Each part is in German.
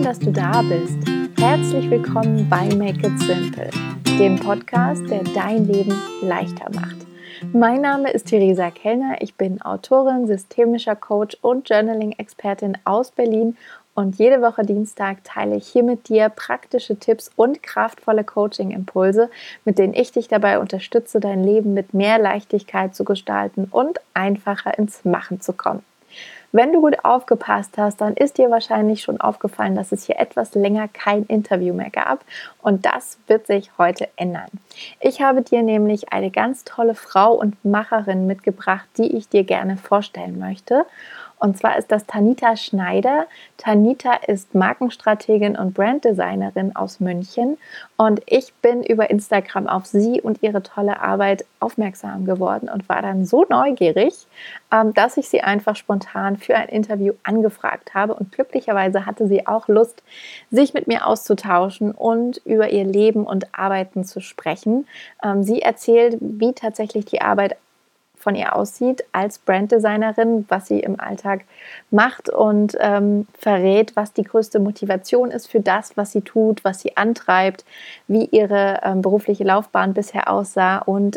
dass du da bist. Herzlich willkommen bei Make It Simple, dem Podcast, der dein Leben leichter macht. Mein Name ist Theresa Kellner, ich bin Autorin, systemischer Coach und Journaling-Expertin aus Berlin und jede Woche Dienstag teile ich hier mit dir praktische Tipps und kraftvolle Coaching-Impulse, mit denen ich dich dabei unterstütze, dein Leben mit mehr Leichtigkeit zu gestalten und einfacher ins Machen zu kommen. Wenn du gut aufgepasst hast, dann ist dir wahrscheinlich schon aufgefallen, dass es hier etwas länger kein Interview mehr gab und das wird sich heute ändern. Ich habe dir nämlich eine ganz tolle Frau und Macherin mitgebracht, die ich dir gerne vorstellen möchte. Und zwar ist das Tanita Schneider. Tanita ist Markenstrategin und Branddesignerin aus München und ich bin über Instagram auf sie und ihre tolle Arbeit aufmerksam geworden und war dann so neugierig, dass ich sie einfach spontan für ein Interview angefragt habe und glücklicherweise hatte sie auch Lust, sich mit mir auszutauschen und über ihr Leben und Arbeiten zu sprechen. Sie erzählt, wie tatsächlich die Arbeit von ihr aussieht als Branddesignerin, was sie im Alltag macht und verrät, was die größte Motivation ist für das, was sie tut, was sie antreibt, wie ihre berufliche Laufbahn bisher aussah und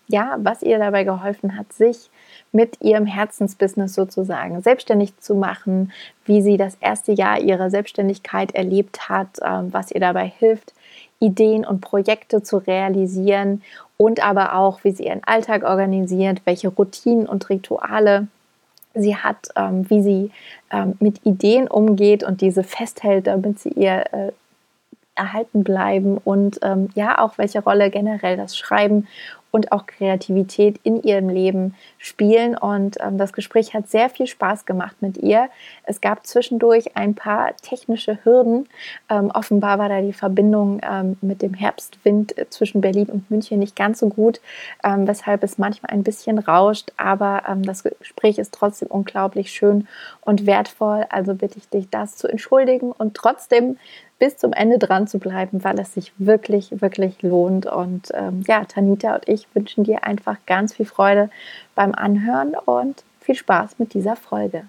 was ihr dabei geholfen hat, sich mit ihrem Herzensbusiness sozusagen selbstständig zu machen, wie sie das erste Jahr ihrer Selbstständigkeit erlebt hat, was ihr dabei hilft, Ideen und Projekte zu realisieren und aber auch, wie sie ihren Alltag organisiert, welche Routinen und Rituale sie hat, wie sie mit Ideen umgeht und diese festhält, damit sie ihr erhalten bleiben und auch welche Rolle generell das Schreiben und auch Kreativität in ihrem Leben spielen. Und das Gespräch hat sehr viel Spaß gemacht mit ihr. Es gab zwischendurch ein paar technische Hürden. Offenbar war da die Verbindung mit dem Herbstwind zwischen Berlin und München nicht ganz so gut, weshalb es manchmal ein bisschen rauscht. Aber das Gespräch ist trotzdem unglaublich schön und wertvoll. Also bitte ich dich, das zu entschuldigen und trotzdem bis zum Ende dran zu bleiben, weil es sich wirklich, wirklich lohnt. Und Tanita und ich wünschen dir einfach ganz viel Freude beim Anhören und viel Spaß mit dieser Folge.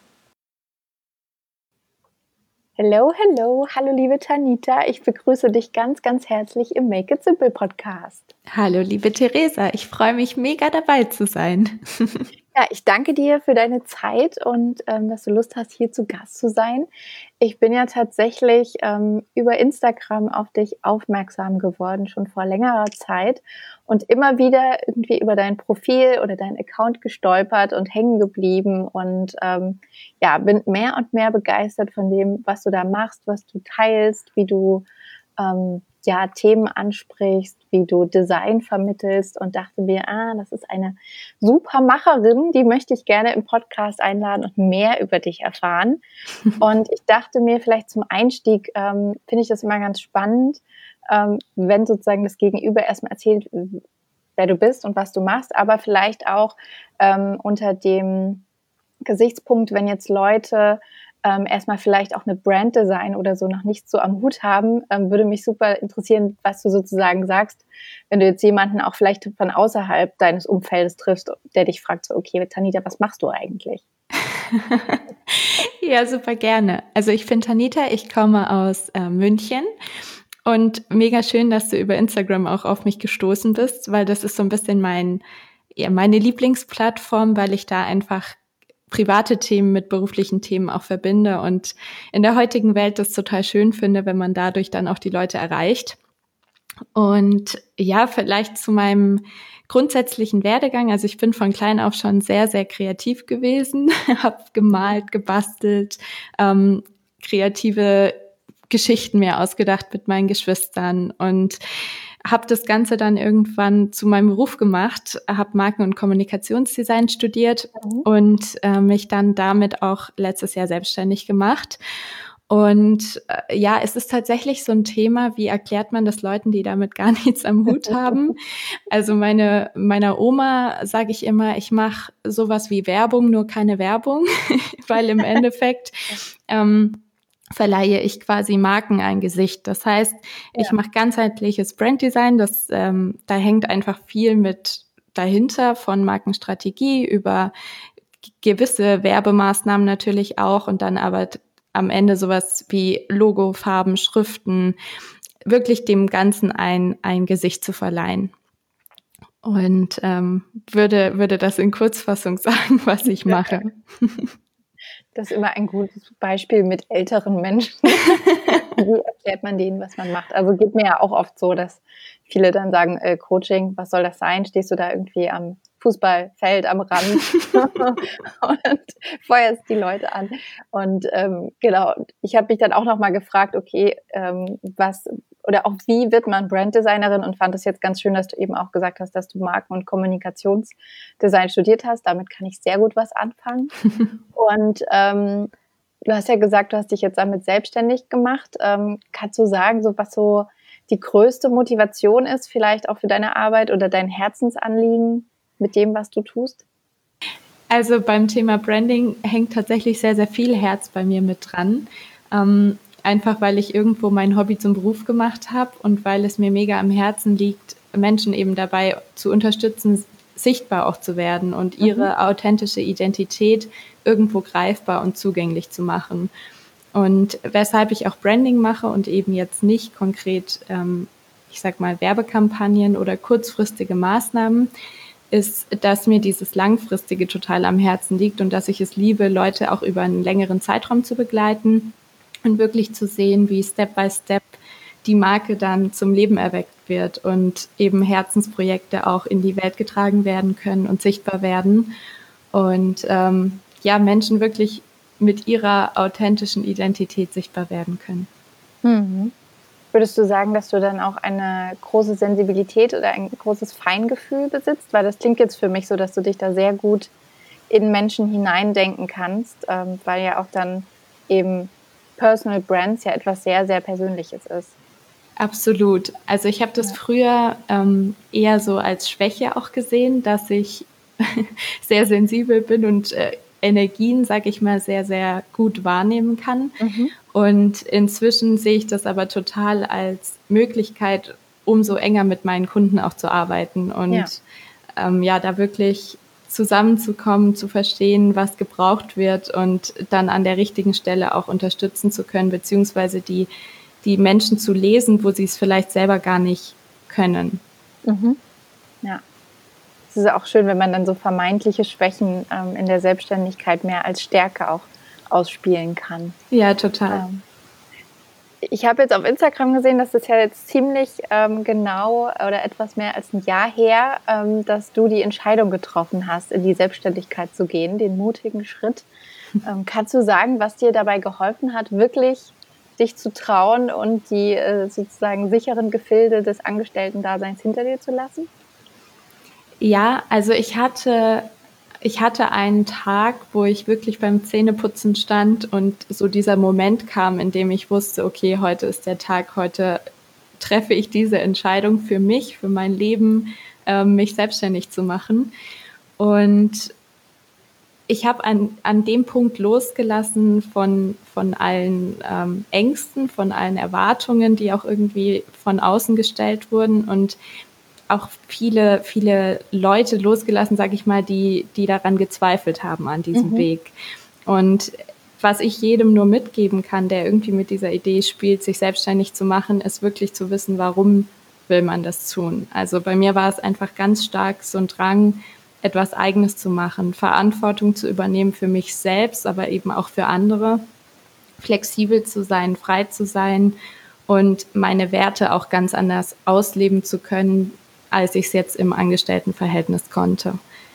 Hallo, liebe Tanita. Ich begrüße dich ganz, ganz herzlich im Make It Simple Podcast. Hallo, liebe Theresa. Ich freue mich mega dabei zu sein. Ja, ich danke dir für deine Zeit und dass du Lust hast, hier zu Gast zu sein. Ich bin ja tatsächlich über Instagram auf dich aufmerksam geworden, schon vor längerer Zeit und immer wieder irgendwie über dein Profil oder dein Account gestolpert und hängen geblieben und bin mehr und mehr begeistert von dem, was du da machst, was du teilst, wie du Themen ansprichst, wie du Design vermittelst und dachte mir, das ist eine super Macherin, die möchte ich gerne im Podcast einladen und mehr über dich erfahren. Und ich dachte mir, vielleicht zum Einstieg finde ich das immer ganz spannend, wenn sozusagen das Gegenüber erstmal erzählt, wer du bist und was du machst, aber vielleicht auch unter dem Gesichtspunkt, wenn jetzt Leute erstmal vielleicht auch eine Branddesign oder so noch nicht so am Hut haben, würde mich super interessieren, was du sozusagen sagst, wenn du jetzt jemanden auch vielleicht von außerhalb deines Umfeldes triffst, der dich fragt, so, okay, Tanita, was machst du eigentlich? Ja, super gerne. Also ich bin Tanita, ich komme aus München und mega schön, dass du über Instagram auch auf mich gestoßen bist, weil das ist so ein bisschen meine Lieblingsplattform, weil ich da einfach private Themen mit beruflichen Themen auch verbinde und in der heutigen Welt das total schön finde, wenn man dadurch dann auch die Leute erreicht. Und ja, vielleicht zu meinem grundsätzlichen Werdegang. Also ich bin von klein auf schon sehr, sehr kreativ gewesen, habe gemalt, gebastelt, kreative Geschichten mir ausgedacht mit meinen Geschwistern und habe das Ganze dann irgendwann zu meinem Beruf gemacht, habe Marken- und Kommunikationsdesign studiert und mich dann damit auch letztes Jahr selbstständig gemacht. Und es ist tatsächlich so ein Thema, wie erklärt man das Leuten, die damit gar nichts am Hut haben? Also meiner Oma sage ich immer, ich mache sowas wie Werbung, nur keine Werbung, weil im Endeffekt verleihe ich quasi Marken ein Gesicht. Das heißt, ich mache ganzheitliches Branddesign, da hängt einfach viel mit dahinter, von Markenstrategie über gewisse Werbemaßnahmen natürlich auch und dann aber am Ende sowas wie Logo, Farben, Schriften, wirklich dem Ganzen ein Gesicht zu verleihen. Und würde das in Kurzfassung sagen, was ich mache. Das ist immer ein gutes Beispiel mit älteren Menschen. Wie erklärt man denen, was man macht? Also geht mir ja auch oft so, dass viele dann sagen, Coaching, was soll das sein? Stehst du da irgendwie am Fußballfeld am Rand und feuerst die Leute an? Und genau, ich habe mich dann auch nochmal gefragt, okay, was oder auch wie wird man Branddesignerin, und fand es jetzt ganz schön, dass du eben auch gesagt hast, dass du Marken- und Kommunikationsdesign studiert hast. Damit kann ich sehr gut was anfangen. Und du hast ja gesagt, du hast dich jetzt damit selbstständig gemacht. Kannst du sagen, so was so die größte Motivation ist, vielleicht auch für deine Arbeit oder dein Herzensanliegen mit dem, was du tust? Also beim Thema Branding hängt tatsächlich sehr, sehr viel Herz bei mir mit dran. Einfach weil ich irgendwo mein Hobby zum Beruf gemacht habe und weil es mir mega am Herzen liegt, Menschen eben dabei zu unterstützen, sichtbar auch zu werden und ihre authentische Identität irgendwo greifbar und zugänglich zu machen. Und weshalb ich auch Branding mache und eben jetzt nicht konkret, ich sag mal, Werbekampagnen oder kurzfristige Maßnahmen, ist, dass mir dieses Langfristige total am Herzen liegt und dass ich es liebe, Leute auch über einen längeren Zeitraum zu begleiten und wirklich zu sehen, wie Step by Step die Marke dann zum Leben erweckt wird und eben Herzensprojekte auch in die Welt getragen werden können und sichtbar werden und Menschen wirklich mit ihrer authentischen Identität sichtbar werden können. Mhm. Würdest du sagen, dass du dann auch eine große Sensibilität oder ein großes Feingefühl besitzt? Weil das klingt jetzt für mich so, dass du dich da sehr gut in Menschen hineindenken kannst, weil ja auch dann eben Personal Brands ja etwas sehr, sehr Persönliches ist. Absolut. Also ich habe das früher eher so als Schwäche auch gesehen, dass ich sehr sensibel bin und Energien, sage ich mal, sehr, sehr gut wahrnehmen kann. Und inzwischen sehe ich das aber total als Möglichkeit, umso enger mit meinen Kunden auch zu arbeiten und da wirklich zusammenzukommen, zu verstehen, was gebraucht wird und dann an der richtigen Stelle auch unterstützen zu können, beziehungsweise die Menschen zu lesen, wo sie es vielleicht selber gar nicht können. Ja. Es ist auch schön, wenn man dann so vermeintliche Schwächen in der Selbstständigkeit mehr als Stärke auch ausspielen kann. Ja, total. Ich habe jetzt auf Instagram gesehen, dass das ja jetzt ziemlich genau oder etwas mehr als ein Jahr her, dass du die Entscheidung getroffen hast, in die Selbstständigkeit zu gehen, den mutigen Schritt. Kannst du sagen, was dir dabei geholfen hat, wirklich dich zu trauen und die sozusagen sicheren Gefilde des Angestellten-Daseins hinter dir zu lassen? Ja, also ich hatte einen Tag, wo ich wirklich beim Zähneputzen stand und so dieser Moment kam, in dem ich wusste, okay, heute ist der Tag, heute treffe ich diese Entscheidung für mich, für mein Leben, mich selbstständig zu machen. Und ich habe an dem Punkt losgelassen von allen Ängsten, von allen Erwartungen, die auch irgendwie von außen gestellt wurden und auch viele, viele Leute losgelassen, sage ich mal, die daran gezweifelt haben an diesem Weg. Und was ich jedem nur mitgeben kann, der irgendwie mit dieser Idee spielt, sich selbstständig zu machen, ist wirklich zu wissen, warum will man das tun. Also bei mir war es einfach ganz stark so ein Drang, etwas Eigenes zu machen, Verantwortung zu übernehmen für mich selbst, aber eben auch für andere, flexibel zu sein, frei zu sein und meine Werte auch ganz anders ausleben zu können, als ich es jetzt im Angestelltenverhältnis konnte.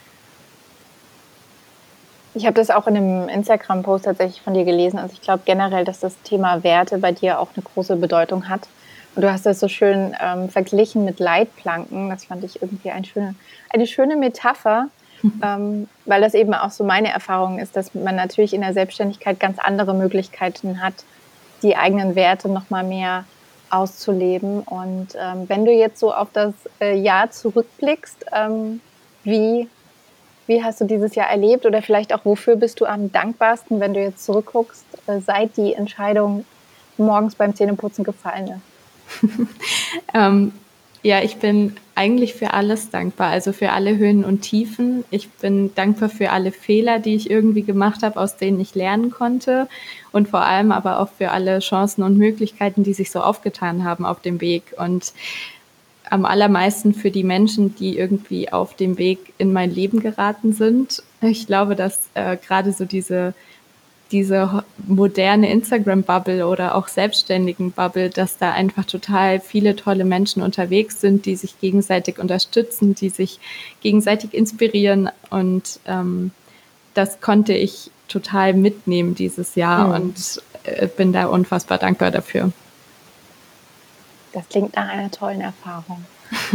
Ich habe das auch in einem Instagram-Post tatsächlich von dir gelesen. Also ich glaube generell, dass das Thema Werte bei dir auch eine große Bedeutung hat. Und du hast das so schön verglichen mit Leitplanken. Das fand ich irgendwie eine schöne Metapher, weil das eben auch so meine Erfahrung ist, dass man natürlich in der Selbstständigkeit ganz andere Möglichkeiten hat, die eigenen Werte noch mal mehr auszuleben. Und wenn du jetzt so auf das Jahr zurückblickst, wie hast du dieses Jahr erlebt oder vielleicht auch, wofür bist du am dankbarsten, wenn du jetzt zurückguckst, seit die Entscheidung morgens beim Zähneputzen gefallen ist? Ja, ich bin eigentlich für alles dankbar, also für alle Höhen und Tiefen. Ich bin dankbar für alle Fehler, die ich irgendwie gemacht habe, aus denen ich lernen konnte und vor allem aber auch für alle Chancen und Möglichkeiten, die sich so aufgetan haben auf dem Weg und am allermeisten für die Menschen, die irgendwie auf dem Weg in mein Leben geraten sind. Ich glaube, dass gerade so diese moderne Instagram-Bubble oder auch selbstständigen Bubble, dass da einfach total viele tolle Menschen unterwegs sind, die sich gegenseitig unterstützen, die sich gegenseitig inspirieren. Und das konnte ich total mitnehmen dieses Jahr und bin da unfassbar dankbar dafür. Das klingt nach einer tollen Erfahrung.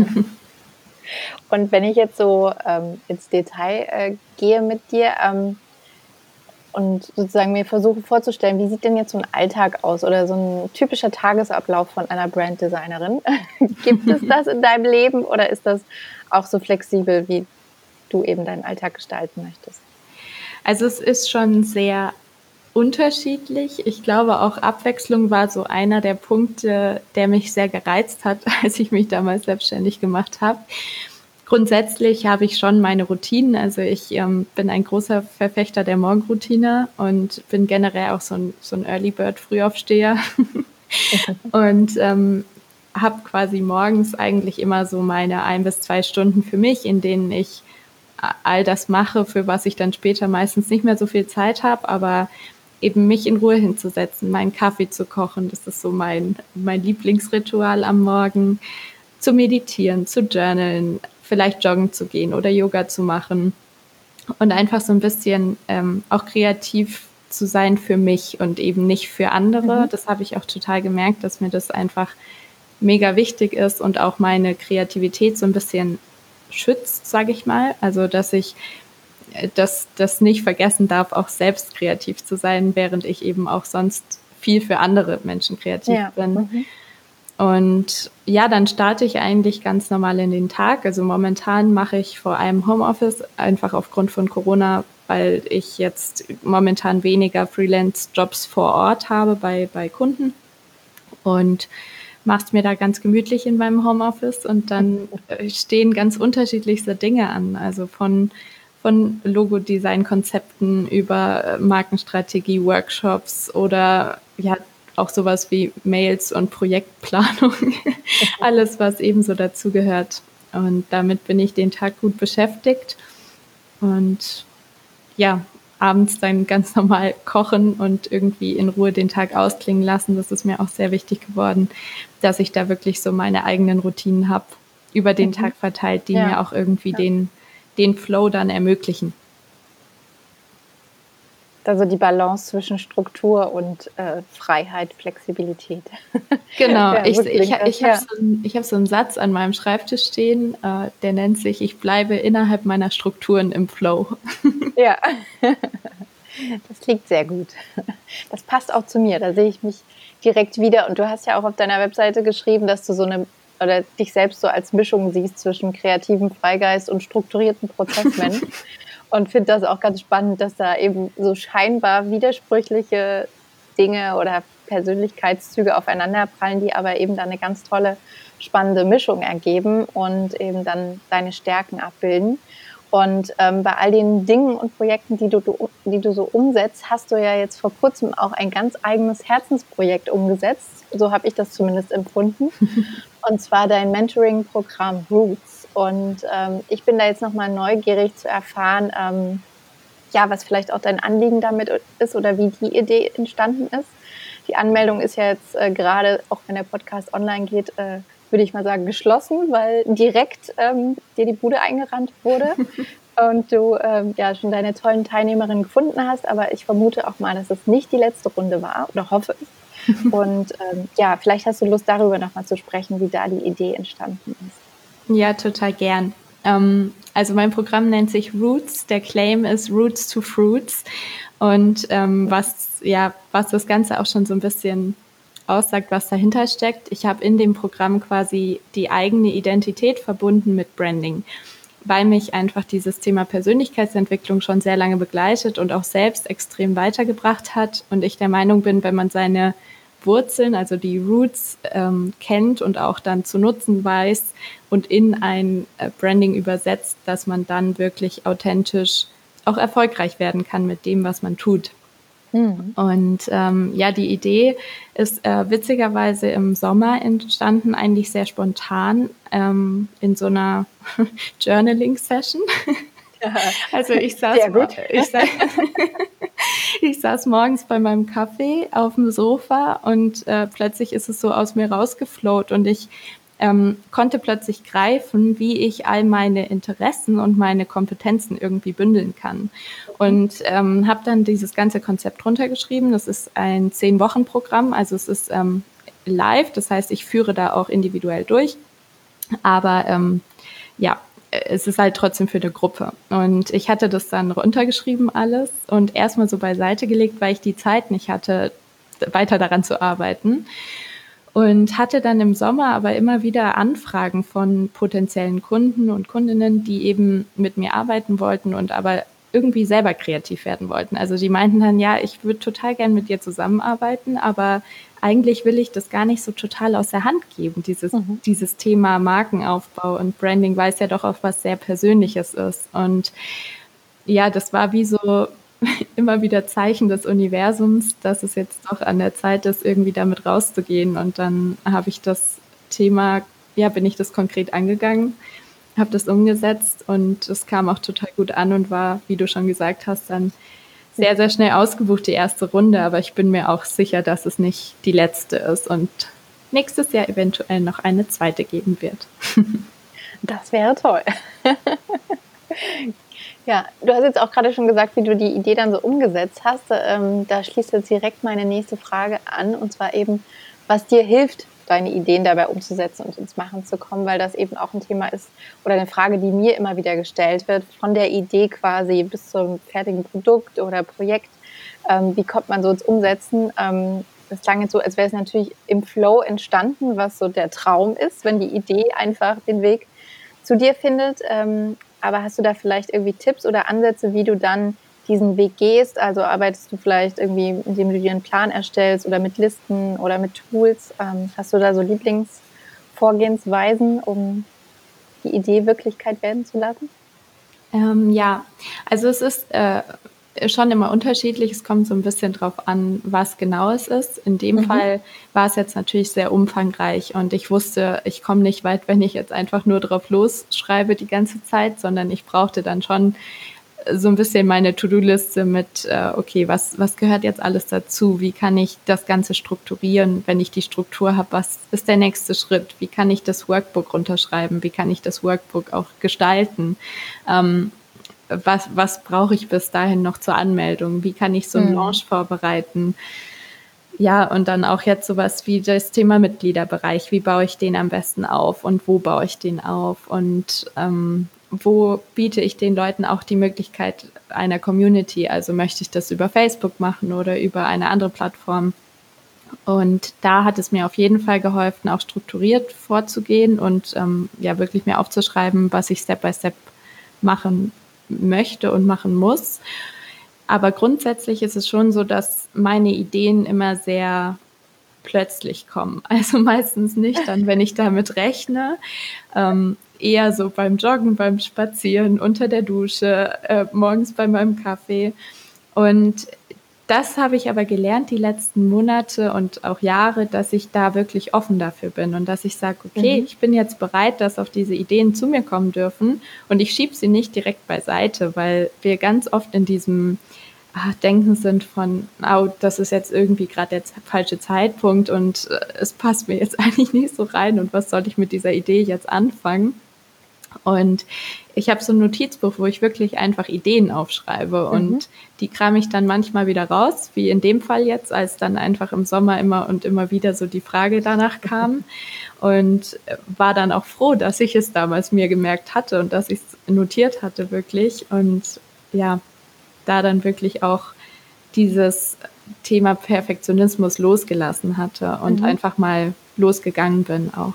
Und wenn ich jetzt so ins Detail gehe mit dir, und sozusagen mir versuche vorzustellen, wie sieht denn jetzt so ein Alltag aus oder so ein typischer Tagesablauf von einer Branddesignerin? Gibt es das in deinem Leben oder ist das auch so flexibel, wie du eben deinen Alltag gestalten möchtest? Also es ist schon sehr unterschiedlich. Ich glaube, auch Abwechslung war so einer der Punkte, der mich sehr gereizt hat, als ich mich damals selbstständig gemacht habe. Grundsätzlich habe ich schon meine Routinen. Also ich bin ein großer Verfechter der Morgenroutine und bin generell auch so ein Early Bird Frühaufsteher und habe quasi morgens eigentlich immer so meine 1 bis 2 Stunden für mich, in denen ich all das mache, für was ich dann später meistens nicht mehr so viel Zeit habe, aber eben mich in Ruhe hinzusetzen, meinen Kaffee zu kochen, das ist so mein Lieblingsritual am Morgen, zu meditieren, zu journalen, vielleicht joggen zu gehen oder Yoga zu machen und einfach so ein bisschen auch kreativ zu sein für mich und eben nicht für andere. Das habe ich auch total gemerkt, dass mir das einfach mega wichtig ist und auch meine Kreativität so ein bisschen schützt, sage ich mal. Also dass ich das nicht vergessen darf, auch selbst kreativ zu sein, während ich eben auch sonst viel für andere Menschen kreativ bin. Und ja, dann starte ich eigentlich ganz normal in den Tag. Also momentan mache ich vor allem Homeoffice, einfach aufgrund von Corona, weil ich jetzt momentan weniger Freelance-Jobs vor Ort habe bei Kunden. Und mach's mir da ganz gemütlich in meinem Homeoffice und dann stehen ganz unterschiedlichste Dinge an. Also von Logodesign-Konzepten über Markenstrategie, Workshops oder ja auch sowas wie Mails und Projektplanung. Alles, was eben so dazugehört. Und damit bin ich den Tag gut beschäftigt. Und ja, abends dann ganz normal kochen und irgendwie in Ruhe den Tag ausklingen lassen. Das ist mir auch sehr wichtig geworden, dass ich da wirklich so meine eigenen Routinen habe, über den Tag verteilt, die mir auch irgendwie den Flow dann ermöglichen. Also die Balance zwischen Struktur und Freiheit, Flexibilität. Genau, ja, ich habe so einen Satz an meinem Schreibtisch stehen, der nennt sich, ich bleibe innerhalb meiner Strukturen im Flow. Ja, das klingt sehr gut. Das passt auch zu mir, da sehe ich mich direkt wieder. Und du hast ja auch auf deiner Webseite geschrieben, dass du oder dich selbst so als Mischung siehst zwischen kreativem Freigeist und strukturierten Prozessmensch. Und finde das auch ganz spannend, dass da eben so scheinbar widersprüchliche Dinge oder Persönlichkeitszüge aufeinanderprallen, die aber eben dann eine ganz tolle, spannende Mischung ergeben und eben dann deine Stärken abbilden. Und bei all den Dingen und Projekten, die du so umsetzt, hast du ja jetzt vor kurzem auch ein ganz eigenes Herzensprojekt umgesetzt. So habe ich das zumindest empfunden. Und zwar dein Mentoring-Programm Roots. Und ich bin da jetzt nochmal neugierig zu erfahren, was vielleicht auch dein Anliegen damit ist oder wie die Idee entstanden ist. Die Anmeldung ist ja jetzt gerade, auch wenn der Podcast online geht, würde ich mal sagen, geschlossen, weil direkt dir die Bude eingerannt wurde und du schon deine tollen Teilnehmerinnen gefunden hast. Aber ich vermute auch mal, dass es nicht die letzte Runde war oder hoffe es. Und vielleicht hast du Lust, darüber nochmal zu sprechen, wie da die Idee entstanden ist. Ja, total gern. Also mein Programm nennt sich Roots. Der Claim ist Roots to Fruits. Und was das Ganze auch schon so ein bisschen aussagt, was dahinter steckt. Ich habe in dem Programm quasi die eigene Identität verbunden mit Branding, weil mich einfach dieses Thema Persönlichkeitsentwicklung schon sehr lange begleitet und auch selbst extrem weitergebracht hat. Und ich der Meinung bin, wenn man seine Wurzeln, also die Roots kennt und auch dann zu nutzen weiß und in ein Branding übersetzt, dass man dann wirklich authentisch auch erfolgreich werden kann mit dem, was man tut. Und die Idee ist witzigerweise im Sommer entstanden, eigentlich sehr spontan in so einer Journaling-Session. Also ich saß morgens bei meinem Kaffee auf dem Sofa und plötzlich ist es so aus mir rausgeflowt und ich konnte plötzlich greifen, wie ich all meine Interessen und meine Kompetenzen irgendwie bündeln kann. Und habe dann dieses ganze Konzept runtergeschrieben. Das ist ein 10-Wochen-Programm, also es ist live, das heißt, ich führe da auch individuell durch. Aber es ist halt trotzdem für eine Gruppe. Und ich hatte das dann runtergeschrieben alles und erstmal so beiseite gelegt, weil ich die Zeit nicht hatte, weiter daran zu arbeiten. Und hatte dann im Sommer aber immer wieder Anfragen von potenziellen Kunden und Kundinnen, die eben mit mir arbeiten wollten und aber irgendwie selber kreativ werden wollten. Also die meinten dann, ja, ich würde total gern mit dir zusammenarbeiten, aber eigentlich will ich das gar nicht so total aus der Hand geben, dieses Thema Markenaufbau und Branding, weil es ja doch auch was sehr Persönliches ist. Und ja, das war wie so immer wieder Zeichen des Universums, dass es jetzt doch an der Zeit ist, irgendwie damit rauszugehen. Und dann habe ich das Thema, bin ich das konkret angegangen, habe das umgesetzt und es kam auch total gut an und war, wie du schon gesagt hast, dann sehr, sehr schnell ausgebucht, die erste Runde. Aber ich bin mir auch sicher, dass es nicht die letzte ist und nächstes Jahr eventuell noch eine zweite geben wird. Das wäre toll. Ja, du hast jetzt auch gerade schon gesagt, wie du die Idee dann so umgesetzt hast. Da schließt jetzt direkt meine nächste Frage an, und zwar eben, was dir hilft, deine Ideen dabei umzusetzen und ins Machen zu kommen, weil das eben auch ein Thema ist oder eine Frage, die mir immer wieder gestellt wird, von der Idee quasi bis zum fertigen Produkt oder Projekt. Wie kommt man so ins Umsetzen? Das klang jetzt so, als wäre es natürlich im Flow entstanden, was so der Traum ist, wenn die Idee einfach den Weg zu dir findet. Aber hast du da vielleicht irgendwie Tipps oder Ansätze, wie du dann diesen Weg gehst? Also arbeitest du vielleicht irgendwie, indem du dir einen Plan erstellst oder mit Listen oder mit Tools? Hast du da so Lieblingsvorgehensweisen, um die Idee Wirklichkeit werden zu lassen? Also es ist schon immer unterschiedlich. Es kommt so ein bisschen drauf an, was genau es ist. In dem Fall war es jetzt natürlich sehr umfangreich und ich wusste, ich komme nicht weit, wenn ich jetzt einfach nur drauf losschreibe die ganze Zeit, sondern ich brauchte dann schon so ein bisschen meine To-Do-Liste mit, okay, was gehört jetzt alles dazu? Wie kann ich das Ganze strukturieren? Wenn ich die Struktur habe, was ist der nächste Schritt? Wie kann ich das Workbook runterschreiben? Wie kann ich das Workbook auch gestalten? Was brauche ich bis dahin noch zur Anmeldung? Wie kann ich so einen Launch vorbereiten? Ja, und dann auch jetzt sowas wie das Thema Mitgliederbereich. Wie baue ich den am besten auf und wo baue ich den auf? Und wo biete ich den Leuten auch die Möglichkeit einer Community? Also möchte ich das über Facebook machen oder über eine andere Plattform? Und da hat es mir auf jeden Fall geholfen, auch strukturiert vorzugehen und wirklich mir aufzuschreiben, was ich Step by Step machen möchte und machen muss. Aber grundsätzlich ist es schon so, dass meine Ideen immer sehr plötzlich kommen. Also meistens nicht dann, wenn ich damit rechne. Eher so beim Joggen, beim Spazieren, unter der Dusche, morgens bei meinem Kaffee. Und das habe ich aber gelernt die letzten Monate und auch Jahre, dass ich da wirklich offen dafür bin und dass ich sage, okay, ich bin jetzt bereit, dass auch diese Ideen zu mir kommen dürfen und ich schiebe sie nicht direkt beiseite, weil wir ganz oft in diesem Denken sind von, das ist jetzt irgendwie gerade der falsche Zeitpunkt und es passt mir jetzt eigentlich nicht so rein und was soll ich mit dieser Idee jetzt anfangen? Und ich habe so ein Notizbuch, wo ich wirklich einfach Ideen aufschreibe und die krame ich dann manchmal wieder raus, wie in dem Fall jetzt, als dann einfach im Sommer immer und immer wieder so die Frage danach kam und war dann auch froh, dass ich es damals mir gemerkt hatte und dass ich es notiert hatte wirklich und ja, da dann wirklich auch dieses Thema Perfektionismus losgelassen hatte und einfach mal losgegangen bin auch.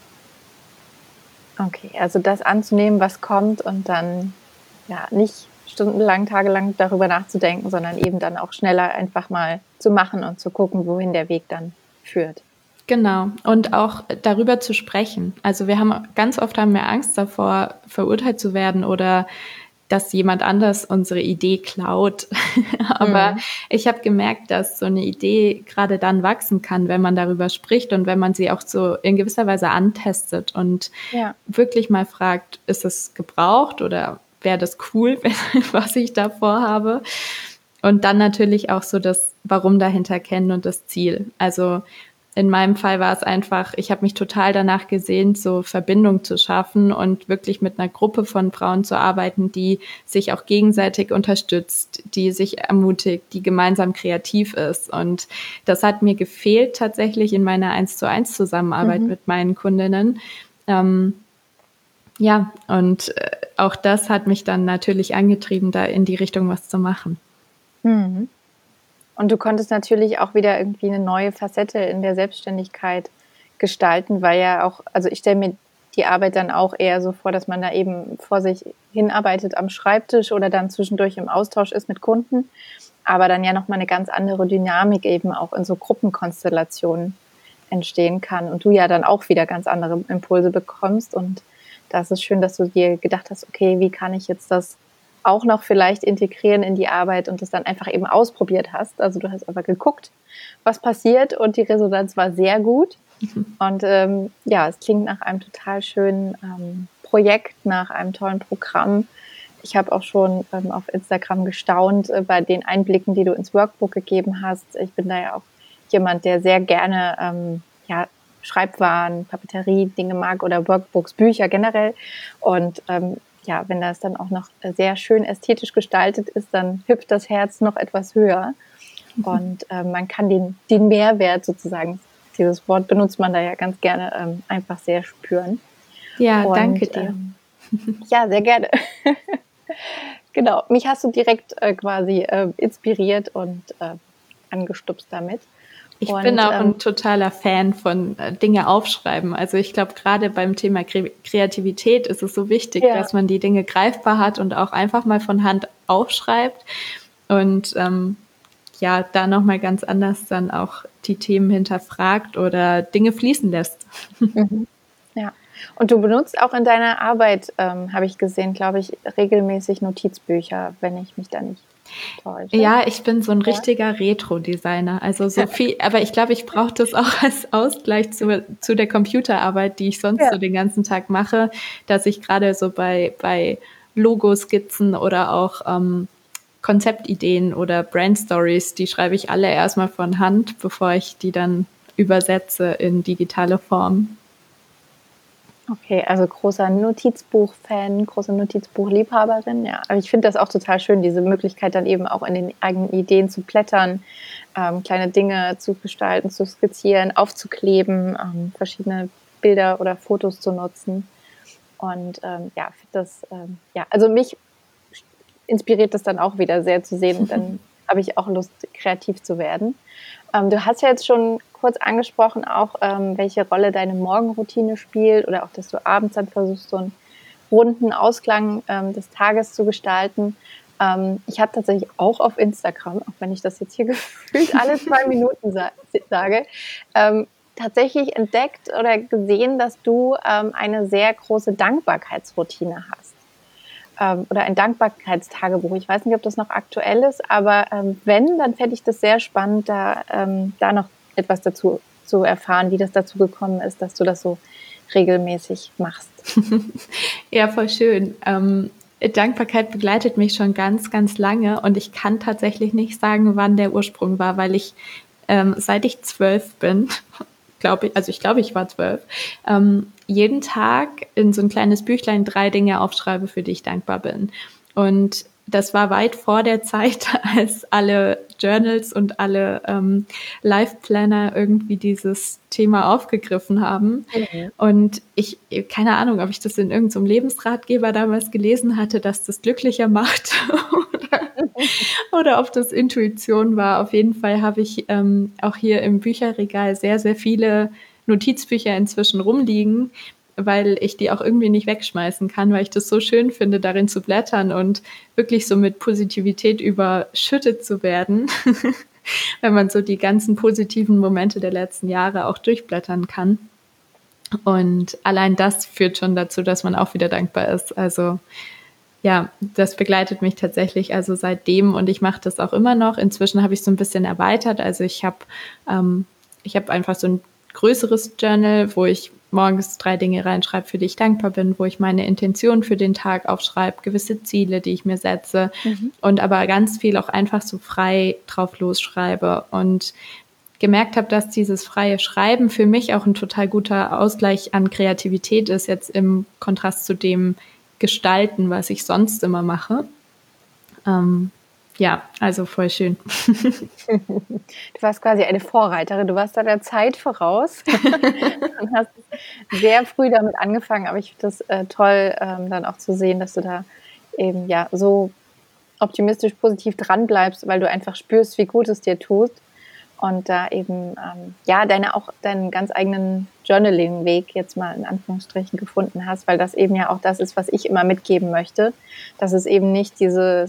Okay, also das anzunehmen, was kommt und dann nicht stundenlang, tagelang darüber nachzudenken, sondern eben dann auch schneller einfach mal zu machen und zu gucken, wohin der Weg dann führt. Genau. Und auch darüber zu sprechen. Also ganz oft haben wir Angst davor, verurteilt zu werden oder dass jemand anders unsere Idee klaut. Aber ich habe gemerkt, dass so eine Idee gerade dann wachsen kann, wenn man darüber spricht und wenn man sie auch so in gewisser Weise antestet und wirklich mal fragt, ist es gebraucht oder wäre das cool, was ich da vorhabe? Und dann natürlich auch so das Warum dahinter kennen und das Ziel. Also in meinem Fall war es einfach, ich habe mich total danach gesehnt, so Verbindung zu schaffen und wirklich mit einer Gruppe von Frauen zu arbeiten, die sich auch gegenseitig unterstützt, die sich ermutigt, die gemeinsam kreativ ist. Und das hat mir gefehlt tatsächlich in meiner 1:1 Zusammenarbeit mit meinen Kundinnen. Und auch das hat mich dann natürlich angetrieben, da in die Richtung was zu machen. Und du konntest natürlich auch wieder irgendwie eine neue Facette in der Selbstständigkeit gestalten, weil ja auch, also ich stelle mir die Arbeit dann auch eher so vor, dass man da eben vor sich hinarbeitet am Schreibtisch oder dann zwischendurch im Austausch ist mit Kunden, aber dann ja nochmal eine ganz andere Dynamik eben auch in so Gruppenkonstellationen entstehen kann und du ja dann auch wieder ganz andere Impulse bekommst. Und da ist es schön, dass du dir gedacht hast, okay, wie kann ich jetzt das auch noch vielleicht integrieren in die Arbeit und das dann einfach eben ausprobiert hast. Also du hast einfach geguckt, was passiert und die Resonanz war sehr gut. Und es klingt nach einem total schönen Projekt, nach einem tollen Programm. Ich habe auch schon auf Instagram gestaunt bei den Einblicken, die du ins Workbook gegeben hast. Ich bin da ja auch jemand, der sehr gerne Schreibwaren, Papeterie, Dinge mag oder Workbooks, Bücher generell. Und wenn das dann auch noch sehr schön ästhetisch gestaltet ist, dann hüpft das Herz noch etwas höher. Und man kann den Mehrwert sozusagen, dieses Wort benutzt man da ja ganz gerne, einfach sehr spüren. Ja, danke dir. Ja, sehr gerne. Genau, mich hast du direkt quasi inspiriert und angestupst damit. Ich bin auch ein totaler Fan von Dinge aufschreiben. Also ich glaube, gerade beim Thema Kreativität ist es so wichtig, dass man die Dinge greifbar hat und auch einfach mal von Hand aufschreibt. Und da nochmal ganz anders dann auch die Themen hinterfragt oder Dinge fließen lässt. Ja, und du benutzt auch in deiner Arbeit, habe ich gesehen, glaube ich, regelmäßig Notizbücher, wenn ich mich da nicht täusche. Ja, ich bin so ein richtiger Retro-Designer. Also so viel, aber ich glaube, ich brauche das auch als Ausgleich zu der Computerarbeit, die ich sonst so den ganzen Tag mache, dass ich gerade so bei Logoskizzen oder auch Konzeptideen oder Brandstories, die schreibe ich alle erstmal von Hand, bevor ich die dann übersetze in digitale Form. Okay, also großer Notizbuch-Fan, große Notizbuch-Liebhaberin, ja. Aber ich finde das auch total schön, diese Möglichkeit dann eben auch in den eigenen Ideen zu blättern, kleine Dinge zu gestalten, zu skizzieren, aufzukleben, verschiedene Bilder oder Fotos zu nutzen. Und also mich inspiriert das dann auch wieder sehr zu sehen. Und dann habe ich auch Lust, kreativ zu werden. Du hast ja jetzt schon kurz angesprochen, auch welche Rolle deine Morgenroutine spielt oder auch, dass du abends dann versuchst, so einen runden Ausklang des Tages zu gestalten. Ich habe tatsächlich auch auf Instagram, auch wenn ich das jetzt hier gefühlt alle 2 Minuten sage, tatsächlich entdeckt oder gesehen, dass du eine sehr große Dankbarkeitsroutine hast. Oder ein Dankbarkeitstagebuch. Ich weiß nicht, ob das noch aktuell ist, aber wenn, dann fände ich das sehr spannend, da noch etwas dazu zu erfahren, wie das dazu gekommen ist, dass du das so regelmäßig machst. Ja, voll schön. Dankbarkeit begleitet mich schon ganz, ganz lange und ich kann tatsächlich nicht sagen, wann der Ursprung war, weil ich, seit ich 12 bin, ich glaube, ich war 12, jeden Tag in so ein kleines Büchlein 3 Dinge aufschreibe, für die ich dankbar bin. Und das war weit vor der Zeit, als alle Journals und alle Life-Planner irgendwie dieses Thema aufgegriffen haben. Und ich, keine Ahnung, ob ich das in irgendeinem Lebensratgeber damals gelesen hatte, dass das glücklicher macht oder ob das Intuition war. Auf jeden Fall habe ich auch hier im Bücherregal sehr, sehr viele Notizbücher inzwischen rumliegen, weil ich die auch irgendwie nicht wegschmeißen kann, weil ich das so schön finde, darin zu blättern und wirklich so mit Positivität überschüttet zu werden. wenn man so die ganzen positiven Momente der letzten Jahre auch durchblättern kann. Und allein das führt schon dazu, dass man auch wieder dankbar ist. Also ja, das begleitet mich tatsächlich also seitdem und ich mache das auch immer noch. Inzwischen habe ich so ein bisschen erweitert. Also ich habe einfach so ein größeres Journal, wo ich morgens 3 Dinge reinschreibe, für die ich dankbar bin, wo ich meine Intention für den Tag aufschreibe, gewisse Ziele, die ich mir setze und aber ganz viel auch einfach so frei drauf losschreibe und gemerkt habe, dass dieses freie Schreiben für mich auch ein total guter Ausgleich an Kreativität ist, jetzt im Kontrast zu dem Gestalten, was ich sonst immer mache. Ja, also voll schön. Du warst quasi eine Vorreiterin, du warst da der Zeit voraus und hast sehr früh damit angefangen, aber ich finde das toll, dann auch zu sehen, dass du da eben ja so optimistisch positiv dran bleibst, weil du einfach spürst, wie gut es dir tut und da eben ja deinen ganz eigenen Journaling-Weg jetzt mal in Anführungsstrichen gefunden hast, weil das eben ja auch das ist, was ich immer mitgeben möchte, dass es eben nicht diese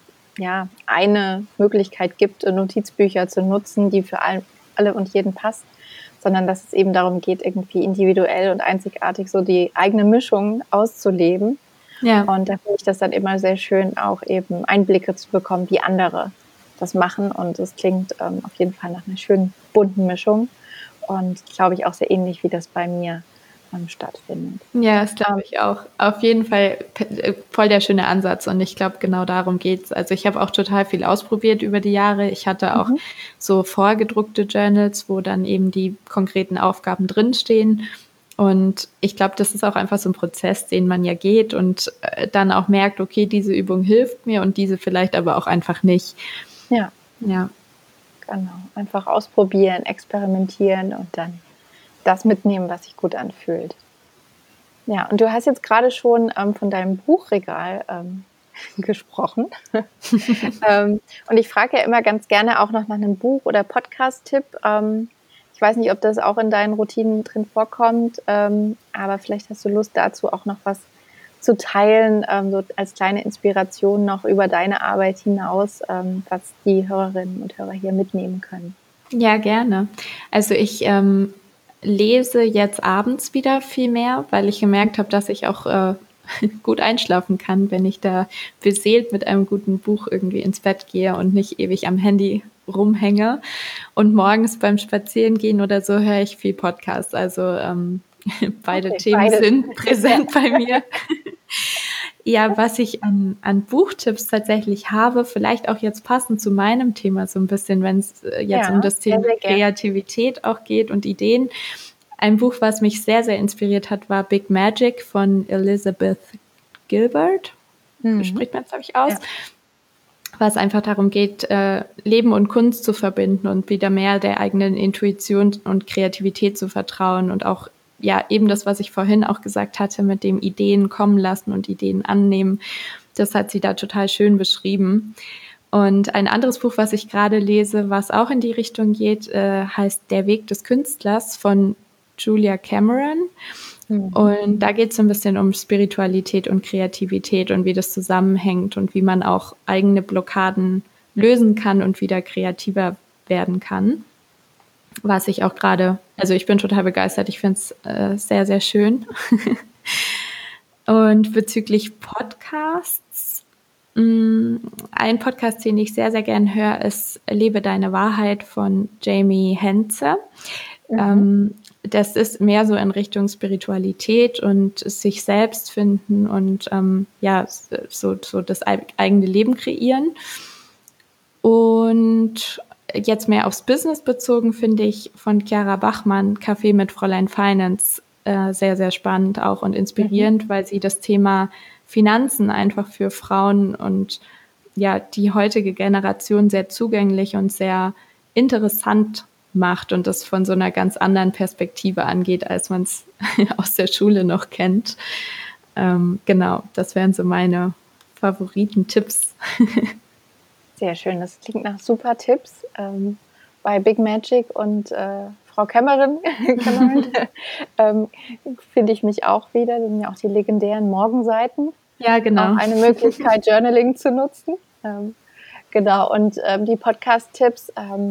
eine Möglichkeit gibt, Notizbücher zu nutzen, die für alle und jeden passt, sondern dass es eben darum geht, irgendwie individuell und einzigartig so die eigene Mischung auszuleben. Ja. Und da finde ich das dann immer sehr schön, auch eben Einblicke zu bekommen, wie andere das machen. Und es klingt auf jeden Fall nach einer schönen bunten Mischung und glaube ich auch sehr ähnlich, wie das bei mir stattfindet. Ja, das glaube ich auch. Auf jeden Fall voll der schöne Ansatz und ich glaube, genau darum geht's. Also ich habe auch total viel ausprobiert über die Jahre. Ich hatte auch so vorgedruckte Journals, wo dann eben die konkreten Aufgaben drinstehen. Und ich glaube, das ist auch einfach so ein Prozess, den man ja geht und dann auch merkt, okay, diese Übung hilft mir und diese vielleicht aber auch einfach nicht. Ja. Genau. Einfach ausprobieren, experimentieren und dann das mitnehmen, was sich gut anfühlt. Ja, und du hast jetzt gerade schon von deinem Buchregal gesprochen. Und ich frage ja immer ganz gerne auch noch nach einem Buch- oder Podcast-Tipp. Ich weiß nicht, ob das auch in deinen Routinen drin vorkommt, aber vielleicht hast du Lust dazu auch noch was zu teilen, so als kleine Inspiration noch über deine Arbeit hinaus, was die Hörerinnen und Hörer hier mitnehmen können. Ja, gerne. Also ich lese jetzt abends wieder viel mehr, weil ich gemerkt habe, dass ich auch gut einschlafen kann, wenn ich da beseelt mit einem guten Buch irgendwie ins Bett gehe und nicht ewig am Handy rumhänge. Und morgens beim Spazierengehen oder so höre ich viel Podcast. Also beide Themen sind präsent bei mir. Ja, was ich an Buchtipps tatsächlich habe, vielleicht auch jetzt passend zu meinem Thema so ein bisschen, wenn es jetzt um das Thema Kreativität auch geht und Ideen. Ein Buch, was mich sehr, sehr inspiriert hat, war Big Magic von Elizabeth Gilbert. Spricht man es, glaube ich, aus. Ja. Was einfach darum geht, Leben und Kunst zu verbinden und wieder mehr der eigenen Intuition und Kreativität zu vertrauen und auch ja, eben das, was ich vorhin auch gesagt hatte, mit dem Ideen kommen lassen und Ideen annehmen, das hat sie da total schön beschrieben. Und ein anderes Buch, was ich gerade lese, was auch in die Richtung geht, heißt Der Weg des Künstlers von Julia Cameron. Und da geht es so ein bisschen um Spiritualität und Kreativität und wie das zusammenhängt und wie man auch eigene Blockaden lösen kann und wieder kreativer werden kann. Was ich auch gerade, also ich bin total begeistert, ich finde es sehr, sehr schön. Und bezüglich Podcasts, ein Podcast, den ich sehr, sehr gern höre, ist Lebe deine Wahrheit von Jamie Henze. Das ist mehr so in Richtung Spiritualität und sich selbst finden und so das eigene Leben kreieren. Und jetzt mehr aufs Business bezogen, finde ich von Chiara Bachmann Kaffee mit Fräulein Finance sehr, sehr spannend auch und inspirierend, weil sie das Thema Finanzen einfach für Frauen und ja die heutige Generation sehr zugänglich und sehr interessant macht und das von so einer ganz anderen Perspektive angeht, als man es aus der Schule noch kennt. Genau, das wären so meine Favoriten-Tipps. Sehr schön, das klingt nach super Tipps. Bei Big Magic und Frau Cameron finde ich mich auch wieder. Das sind ja auch die legendären Morgenseiten. Ja, genau. Auch eine Möglichkeit, Journaling zu nutzen. Genau, und die Podcast-Tipps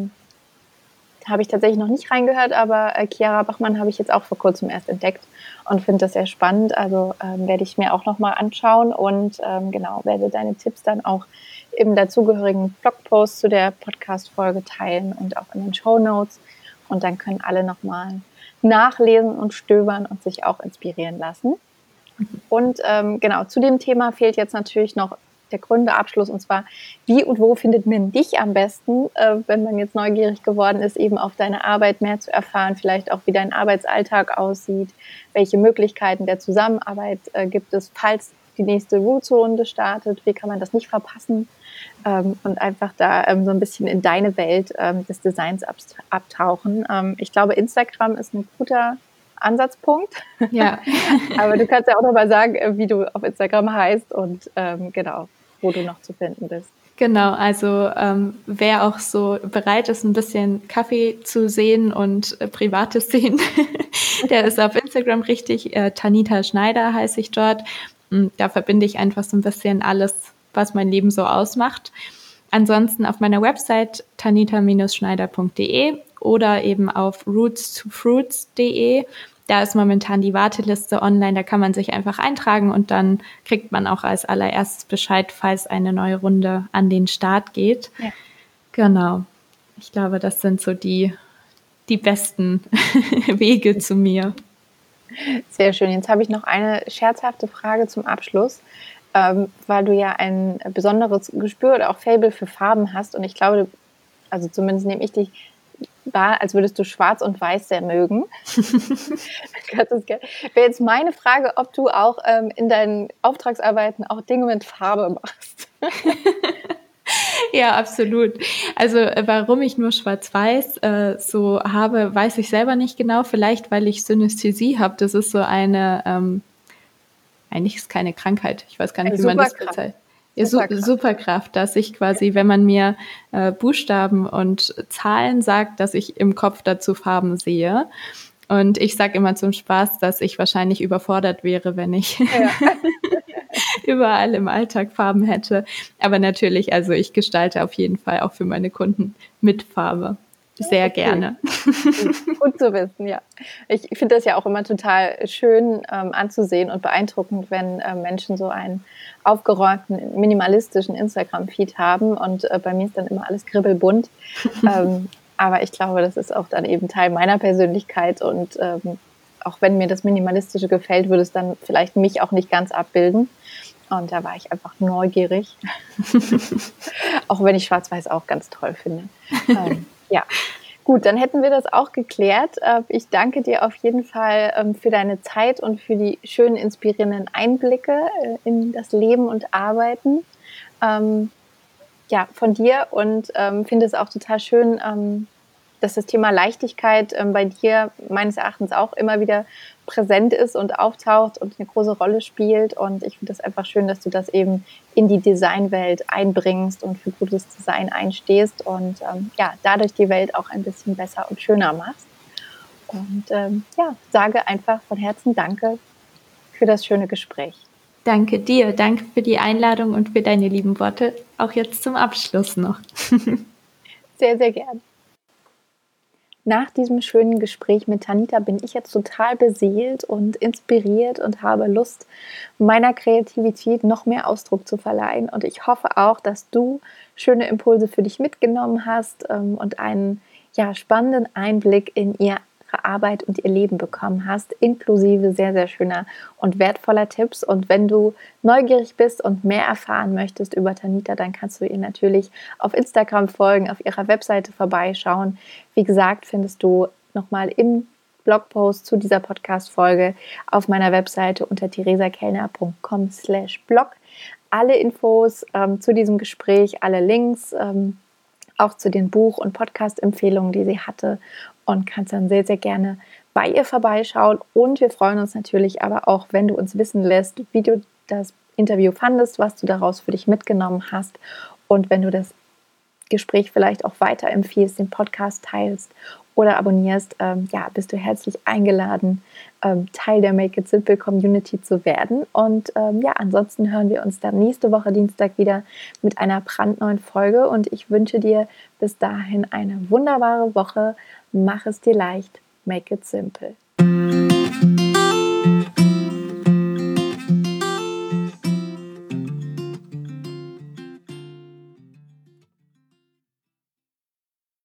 habe ich tatsächlich noch nicht reingehört, aber Chiara Bachmann habe ich jetzt auch vor kurzem erst entdeckt und finde das sehr spannend. Also werde ich mir auch nochmal anschauen und genau, werde deine Tipps dann auch im dazugehörigen Blogpost zu der Podcast-Folge teilen und auch in den Shownotes. Und dann können alle nochmal nachlesen und stöbern und sich auch inspirieren lassen. Und genau, zu dem Thema fehlt jetzt natürlich noch der Gründerabschluss, und zwar, wie und wo findet man dich am besten, wenn man jetzt neugierig geworden ist, eben auf deine Arbeit mehr zu erfahren, vielleicht auch, wie dein Arbeitsalltag aussieht, welche Möglichkeiten der Zusammenarbeit gibt es, falls die nächste Roots-Runde startet, wie kann man das nicht verpassen, und einfach da so ein bisschen in deine Welt des Designs abtauchen. Ich glaube, Instagram ist ein guter Ansatzpunkt. Ja. Aber du kannst ja auch noch mal sagen, wie du auf Instagram heißt und genau, wo du noch zu finden bist. Genau, also wer auch so bereit ist, ein bisschen Kaffee zu sehen und Privates sehen, der ist auf Instagram richtig. Tanita Schneider heiße ich dort. Da verbinde ich einfach so ein bisschen alles, was mein Leben so ausmacht. Ansonsten auf meiner Website tanita-schneider.de oder eben auf rootstofruits.de. Da ist momentan die Warteliste online, da kann man sich einfach eintragen und dann kriegt man auch als allererstes Bescheid, falls eine neue Runde an den Start geht. Ja. Genau. Ich glaube, das sind so die besten Wege zu mir. Sehr schön. Jetzt habe ich noch eine scherzhafte Frage zum Abschluss, weil du ja ein besonderes Gespür oder auch Faible für Farben hast und ich glaube, also zumindest nehme ich dich wahr, als würdest du Schwarz und Weiß sehr mögen. Wäre jetzt meine Frage, ob du auch in deinen Auftragsarbeiten auch Dinge mit Farbe machst. Ja, absolut. Also warum ich nur Schwarz-Weiß so habe, weiß ich selber nicht genau. Vielleicht, weil ich Synästhesie habe. Das ist so eine, eigentlich ist es keine Krankheit. Ich weiß gar nicht, wie man das bezeichnet. Ja, Superkraft, dass ich quasi, wenn man mir Buchstaben und Zahlen sagt, dass ich im Kopf dazu Farben sehe. Und ich sage immer zum Spaß, dass ich wahrscheinlich überfordert wäre, wenn ich überall im Alltag Farben hätte. Aber natürlich, also ich gestalte auf jeden Fall auch für meine Kunden mit Farbe. Sehr gerne. Gut zu wissen, ja. Ich finde das ja auch immer total schön anzusehen und beeindruckend, wenn Menschen so einen aufgeräumten, minimalistischen Instagram-Feed haben und bei mir ist dann immer alles kribbelbunt. Aber ich glaube, das ist auch dann eben Teil meiner Persönlichkeit und auch wenn mir das Minimalistische gefällt, würde es dann vielleicht mich auch nicht ganz abbilden. Und da war ich einfach neugierig. Auch wenn ich Schwarz-Weiß auch ganz toll finde. Ja, gut, dann hätten wir das auch geklärt. Ich danke dir auf jeden Fall für deine Zeit und für die schönen, inspirierenden Einblicke in das Leben und Arbeiten von dir und finde es auch total schön, dass das Thema Leichtigkeit bei dir meines Erachtens auch immer wieder präsent ist und auftaucht und eine große Rolle spielt. Und ich finde das einfach schön, dass du das eben in die Designwelt einbringst und für gutes Design einstehst und dadurch die Welt auch ein bisschen besser und schöner machst. Und sage einfach von Herzen Danke für das schöne Gespräch. Danke dir, danke für die Einladung und für deine lieben Worte, auch jetzt zum Abschluss noch. Sehr, sehr gern. Nach diesem schönen Gespräch mit Tanita bin ich jetzt total beseelt und inspiriert und habe Lust, meiner Kreativität noch mehr Ausdruck zu verleihen. Und ich hoffe auch, dass du schöne Impulse für dich mitgenommen hast und einen spannenden Einblick in ihre Arbeit und ihr Leben bekommen hast, inklusive sehr, sehr schöner und wertvoller Tipps. Und wenn du neugierig bist und mehr erfahren möchtest über Tanita, dann kannst du ihr natürlich auf Instagram folgen, auf ihrer Webseite vorbeischauen. Wie gesagt, findest du nochmal im Blogpost zu dieser Podcast-Folge auf meiner Webseite unter theresakellner.com/blog alle Infos zu diesem Gespräch, alle Links, auch zu den Buch- und Podcast-Empfehlungen, die sie hatte, und kannst dann sehr, sehr gerne bei ihr vorbeischauen. Und wir freuen uns natürlich aber auch, wenn du uns wissen lässt, wie du das Interview fandest, was du daraus für dich mitgenommen hast und wenn du das Gespräch vielleicht auch weiterempfiehlst, den Podcast teilst oder abonnierst, bist du herzlich eingeladen, Teil der Make It Simple Community zu werden. Und ansonsten hören wir uns dann nächste Woche Dienstag wieder mit einer brandneuen Folge. Und ich wünsche dir bis dahin eine wunderbare Woche. Mach es dir leicht. Make it simple.